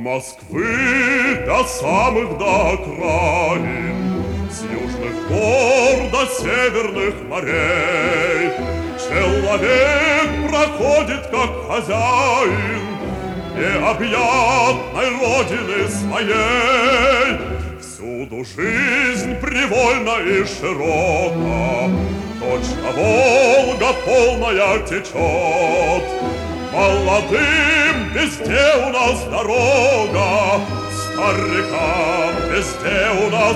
Москвы до самых до окраин, с южных гор до северных морей. Человек проходит как хозяин необъятной родины своей. Всюду жизнь привольна и широка, точно Волга полная течет. Молодым везде у нас дорога, старикам везде у нас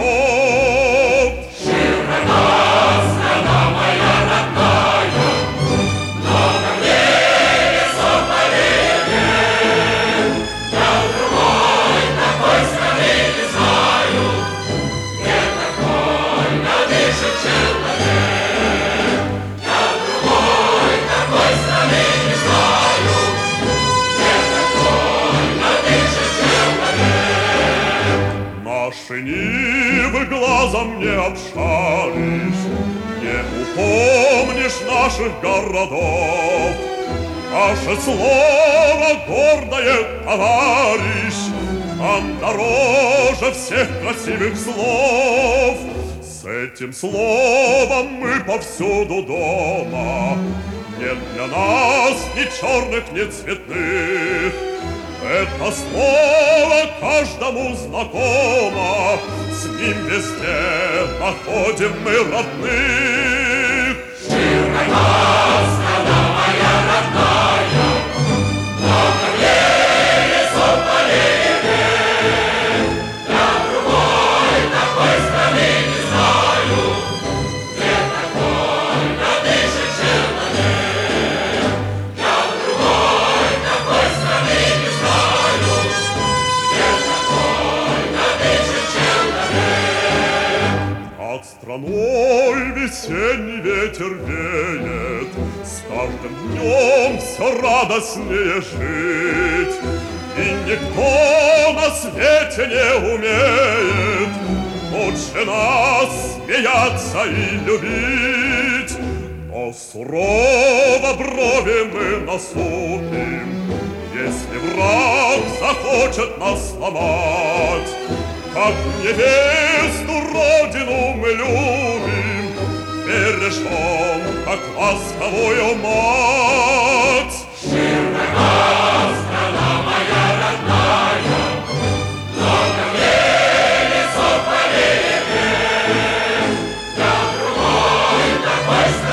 почет. Широка страна моя родная, много в мире совпадений. Я другой такой страны не знаю, где такой дышит человек. Я другой такой страны не знаю, где такой дышит человек. Наши нивы глазом не обшаришь, не упомнишь наших городов. Наше слово гордое, товарищ, нам дороже всех красивых слов. С этим словом мы повсюду дома. Нет для нас ни черных, ни цветных. Это слово каждому знакомо, с ним везде находим мы родных. Широка страна моя родная, много в мире совпадений. Я другой такой страны не знаю, где такой дышит человек. Я другой такой страны не знаю, где такой дышит человек. Над страной весенний ветер веет, с каждым днем все радостнее жить. И никто на свете не умеет лучше нас смеяться и любить. Но сурово брови мы насупим, если враг захочет нас сломать. Как невесту родину мы любим, бережем, как ласковую мать. Широка страна моя родная, много в мире совпадений. Я другой такой